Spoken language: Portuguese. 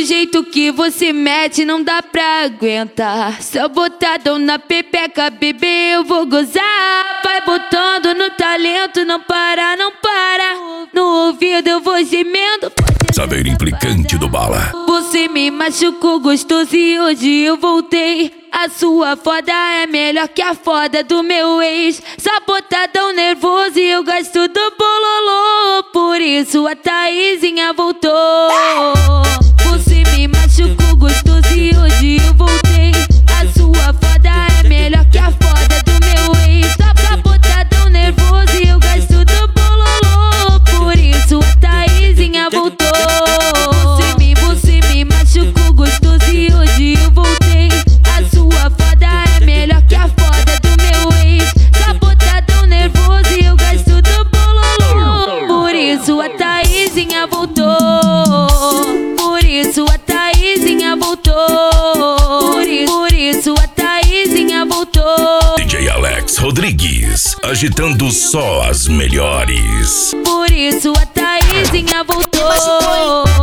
jeito que você mete não dá pra aguentar. Só botadão na pepeca, bebê, eu vou gozar. Vai botando no talento, não para, não para. No ouvido eu vou gemendo. Saber implicante do Bala. Você me machucou gostoso e hoje eu voltei. A sua foda é melhor que a foda do meu ex. Só botadão nervoso e eu gasto do bololô. Por isso a Thaisinha voltou. Você me machucou gostoso e hoje eu voltei. A sua foda é melhor que a foda do meu ex. Só botadão nervoso e eu gasto do bololô. Por isso a Thaisinha voltou. Você me machucou gostoso e hoje eu voltei. A sua foda é melhor que a foda do meu ex. Só botadão nervoso e eu gasto do bololô. Por isso a Thaisinha voltou. Por isso a Thaisinha voltou. Por isso a Thaisinha voltou. DJ Alex Rodrigues, agitando só as melhores. Por isso a Thaisinha voltou.